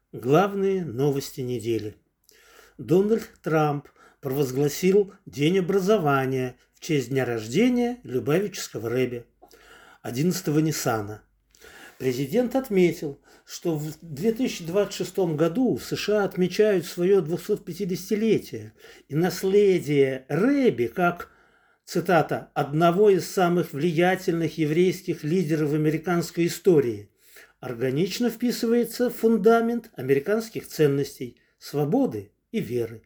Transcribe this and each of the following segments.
Главные новости недели. Дональд Трамп провозгласил День образования в честь дня рождения Любавического рэбби, 11-го Ниссана. Президент отметил, что в 2026 году США отмечают свое 250-летие, и наследие рэбби как, цитата, «одного из самых влиятельных еврейских лидеров американской истории» органично вписывается в фундамент американских ценностей, свободы и веры.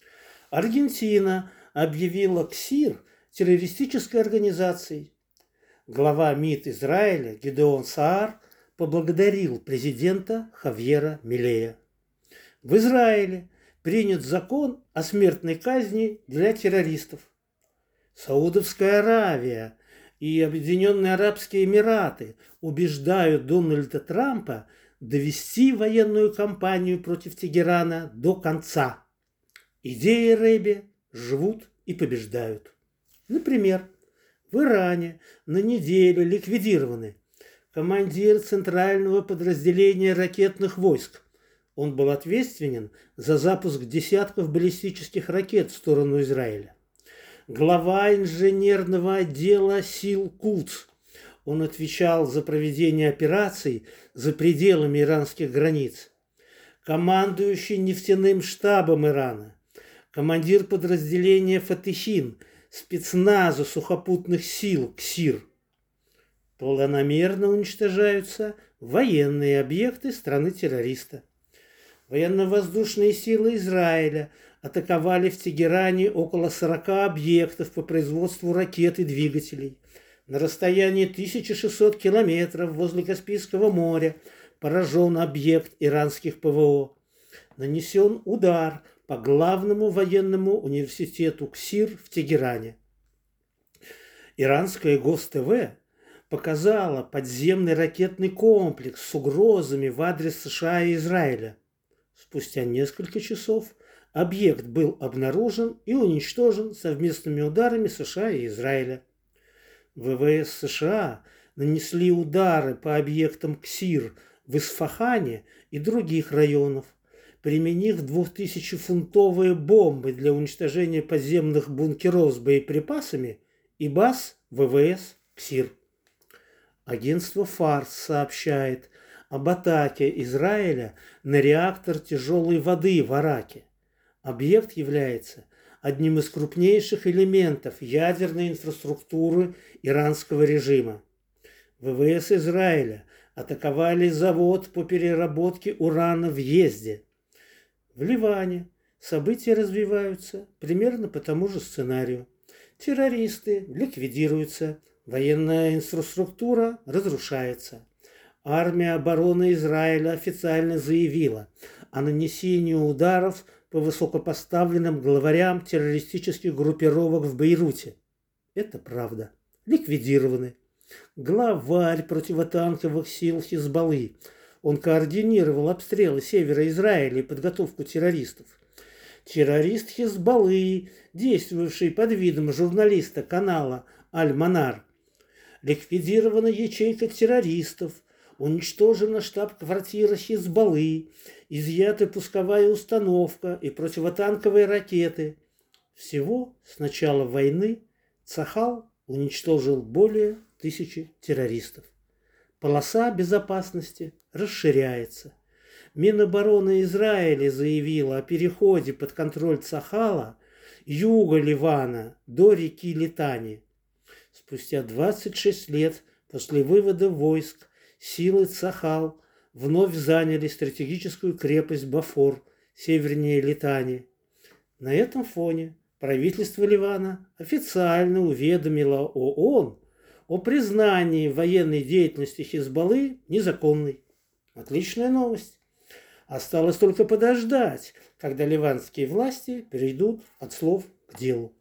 Аргентина объявила КСИР террористической организацией. Глава МИД Израиля Гидеон Саар поблагодарил президента Хавьера Милея. В Израиле принят закон о смертной казни для террористов. Саудовская Аравия и Объединенные Арабские Эмираты убеждают Дональда Трампа довести военную кампанию против Тегерана до конца. Идеи рэбби живут и побеждают. Например, в Иране на неделю ликвидированы командир центрального подразделения ракетных войск. Он был ответственен за запуск десятков баллистических ракет в сторону Израиля. Глава инженерного отдела сил Кудс. Он отвечал за проведение операций за пределами иранских границ. Командующий нефтяным штабом Ирана. Командир подразделения Фатехин, спецназа сухопутных сил КСИР. Планомерно уничтожаются военные объекты страны-террориста. Военно-воздушные силы Израиля атаковали в Тегеране около 40 объектов по производству ракет и двигателей. На расстоянии 1600 километров возле Каспийского моря поражен объект иранских ПВО. Нанесен удар по главному военному университету КСИР в Тегеране. Иранское ГОС-ТВ показало подземный ракетный комплекс с угрозами в адрес США и Израиля. Спустя несколько часов объект был обнаружен и уничтожен совместными ударами США и Израиля. ВВС США нанесли удары по объектам КСИР в Исфахане и других районах, применив 2000-фунтовые бомбы для уничтожения подземных бункеров с боеприпасами и баз ВВС КСИР. Агентство ФАРС сообщает об атаке Израиля на реактор тяжелой воды в Араке. Объект является одним из крупнейших элементов ядерной инфраструктуры иранского режима. ВВС Израиля атаковали завод по переработке урана в Езде. В Ливане события развиваются примерно по тому же сценарию. Террористы ликвидируются, военная инфраструктура разрушается. Армия обороны Израиля официально заявила о нанесении ударов по высокопоставленным главарям террористических группировок в Бейруте. Это правда. Ликвидированы. Главарь противотанковых сил Хизбаллы. Он координировал обстрелы севера Израиля и подготовку террористов. Террорист Хизбаллы, действовавший под видом журналиста канала Аль-Манар. Ликвидирована ячейка террористов. Уничтожена штаб-квартира Хизбаллы, изъята пусковая установка и противотанковые ракеты. Всего с начала войны Цахал уничтожил более 1000 террористов. Полоса безопасности расширяется. Минобороны Израиля заявила о переходе под контроль Цахала юга Ливана до реки Литани. Спустя 26 лет после вывода войск силы Цахал вновь заняли стратегическую крепость Бафор, севернее Литани. На этом фоне правительство Ливана официально уведомило ООН о признании военной деятельности Хизбаллы незаконной. Отличная новость. Осталось только подождать, когда ливанские власти перейдут от слов к делу.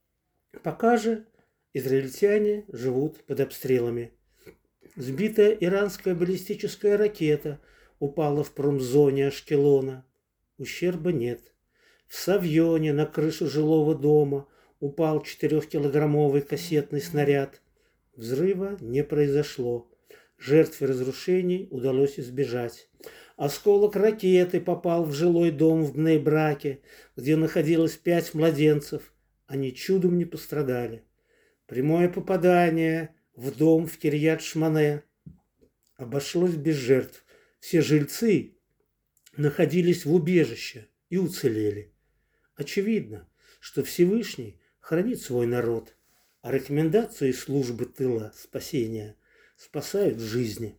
Пока же израильтяне живут под обстрелами. Сбитая иранская баллистическая ракета упала в промзоне Ашкелона. Ущерба нет. В Савьоне на крышу жилого дома упал 4-килограммовый кассетный снаряд. Взрыва не произошло. Жертв и разрушений удалось избежать. Осколок ракеты попал в жилой дом в Бней-Браке, где находилось 5 младенцев. Они чудом не пострадали. Прямое попадание в дом в Кирьят-Шмоне обошлось без жертв. Все жильцы находились в убежище и уцелели. Очевидно, что Всевышний хранит свой народ, а рекомендации службы тыла спасения спасают жизни.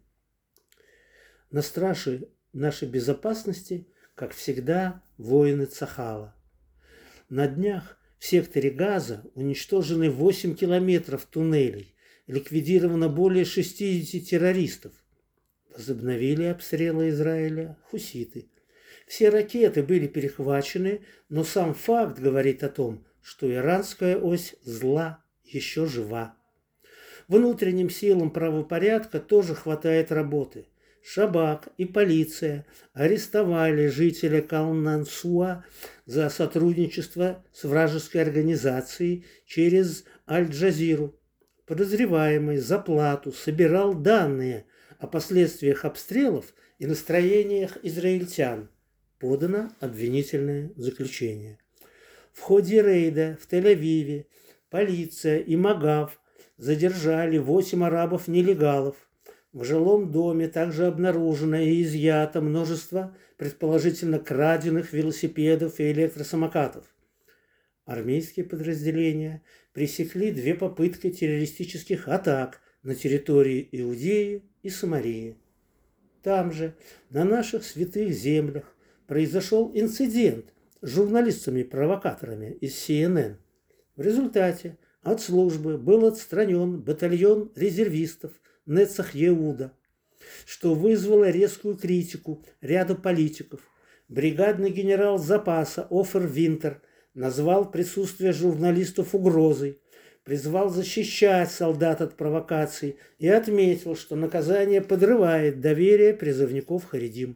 На страже нашей безопасности, как всегда, воины Цахала. На днях в секторе Газа уничтожены 8 километров туннелей, ликвидировано более 60 террористов. Возобновили обстрелы Израиля хуситы. Все ракеты были перехвачены, но сам факт говорит о том, что иранская ось зла еще жива. Внутренним силам правопорядка тоже хватает работы. Шабак и полиция арестовали жителя Калнансуа за сотрудничество с вражеской организацией через Аль-Джазиру. Подозреваемый за плату собирал данные о последствиях обстрелов и настроениях израильтян. Подано обвинительное заключение. В ходе рейда в Тель-Авиве полиция и МАГАВ задержали 8 арабов-нелегалов. В жилом доме также обнаружено и изъято множество предположительно краденных велосипедов и электросамокатов. Армейские подразделения пресекли 2 попытки террористических атак на территории Иудеи и Самарии. Там же, на наших святых землях, произошел инцидент с журналистами-провокаторами из CNN. В результате от службы был отстранен батальон резервистов Нецах Еуда, что вызвало резкую критику ряда политиков. Бригадный генерал запаса Офер Винтер назвал присутствие журналистов угрозой, призвал защищать солдат от провокаций и отметил, что наказание подрывает доверие призывников харидим.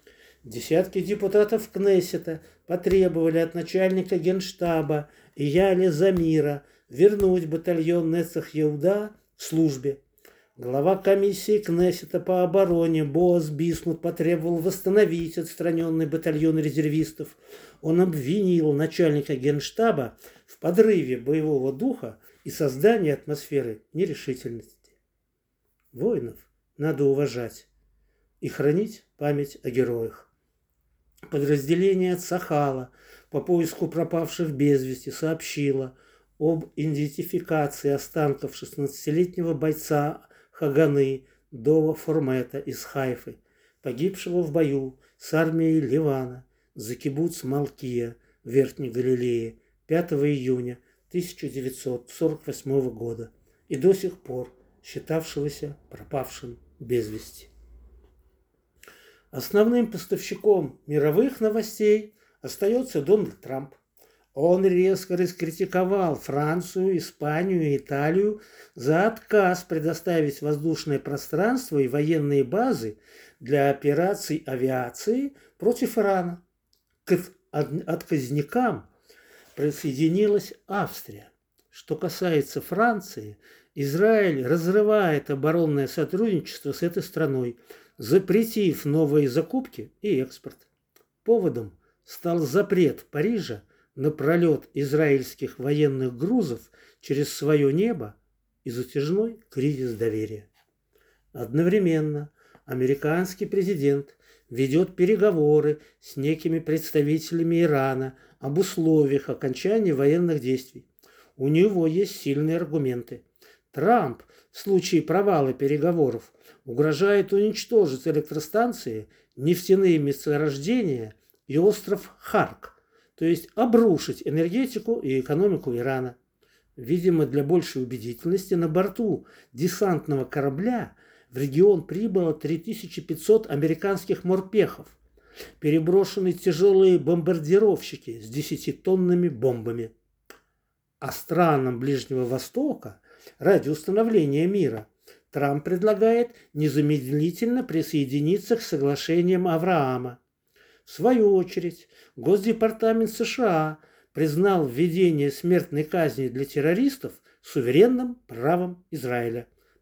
Десятки депутатов Кнессета потребовали от начальника генштаба Ияля Замира вернуть батальон Нецах Еуда к службе. Глава комиссии Кнессета по обороне Боаз Бисмут потребовал восстановить отстраненный батальон резервистов. Он обвинил начальника генштаба в подрыве боевого духа и создании атмосферы нерешительности. Воинов надо уважать и хранить память о героях. Подразделение Цахала по поиску пропавших без вести сообщило об идентификации останков 16-летнего бойца Хаганы Дова Формета из Хайфы, погибшего в бою с армией Ливана за кибуц Малкия в Верхней Галилее 5 июня 1948 года и до сих пор считавшегося пропавшим без вести. Основным поставщиком мировых новостей остается Дональд Трамп. Он резко раскритиковал Францию, Испанию и Италию за отказ предоставить воздушное пространство и военные базы для операций авиации против Ирана. К отказникам присоединилась Австрия. Что касается Франции, Израиль разрывает оборонное сотрудничество с этой страной, запретив новые закупки и экспорт. Поводом стал запрет Парижа на пролет израильских военных грузов через свое небо и затяжной кризис доверия. Одновременно американский президент ведет переговоры с некими представителями Ирана об условиях окончания военных действий. У него есть сильные аргументы. Трамп в случае провала переговоров угрожает уничтожить электростанции, нефтяные месторождения и остров Харк, то есть обрушить энергетику и экономику Ирана. Видимо, для большей убедительности на борту десантного корабля в регион прибыло 3500 американских морпехов, переброшены тяжелые бомбардировщики с 10-тонными бомбами. А странам Ближнего Востока ради установления мира Трамп предлагает незамедлительно присоединиться к соглашениям Авраама. В свою очередь, Госдепартамент США признал введение смертной казни для террористов суверенным правом Израиля.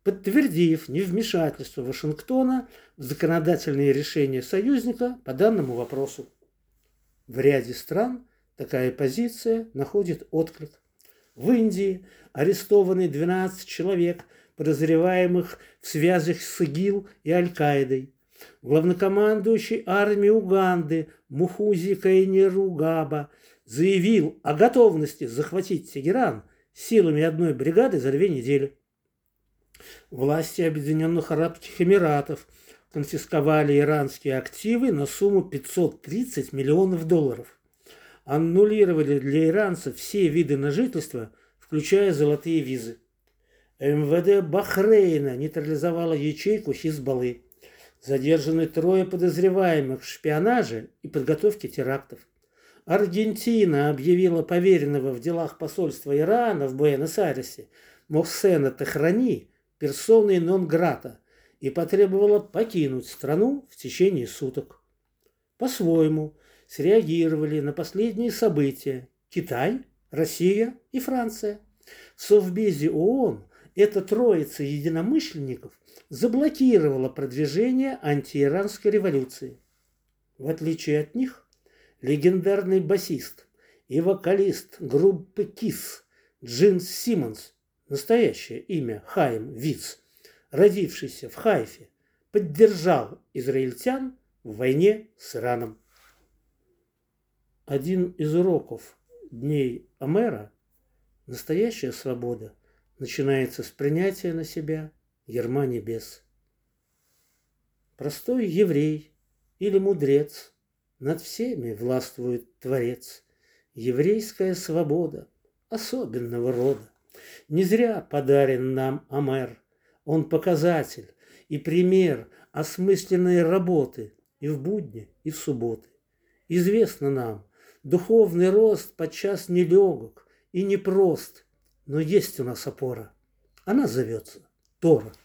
подтвердив невмешательство Вашингтона в законодательные решения союзника по данному вопросу. В ряде стран такая позиция находит отклик. В Индии арестованы 12 человек, подозреваемых в связях с ИГИЛ и Аль-Каидой. Главнокомандующий армии Уганды Мухузи Кайнеругаба заявил о готовности захватить Тегеран силами одной бригады за 2 недели. Власти Объединенных Арабских Эмиратов конфисковали иранские активы на сумму $530 миллионов. Аннулировали для иранцев все виды на жительство, включая золотые визы. МВД Бахрейна нейтрализовала ячейку Хизбаллы. Задержаны 3 подозреваемых в шпионаже и подготовке терактов. Аргентина объявила поверенного в делах посольства Ирана в Буэнос-Айресе Мохсена Техрани персоной нон-грата и потребовала покинуть страну в течение суток. По-своему среагировали на последние события Китай, Россия и Франция. В Совбезе ООН эта троица единомышленников заблокировала продвижение антииранской революции. В отличие от них, легендарный басист и вокалист группы KISS Джин Симмонс, настоящее имя Хайм Виц, родившийся в Хайфе, поддержал израильтян в войне с Ираном. Один из уроков дней Омера – настоящая свобода начинается с принятия на себя ярма небес. Простой еврей или мудрец, над всеми властвует Творец. Еврейская свобода особенного рода. Не зря подарен нам Омер. Он показатель и пример осмысленной работы и в будни, и в субботы. Известно нам, духовный рост подчас нелегок и непрост, но есть у нас опора. Она зовется Тора.